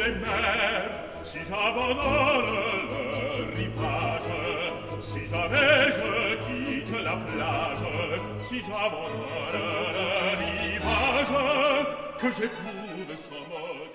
les mers, si j'abandonne le rivage, si jamais je quitte la plage, si j'abandonne le rivage, que j'éprouve sans mot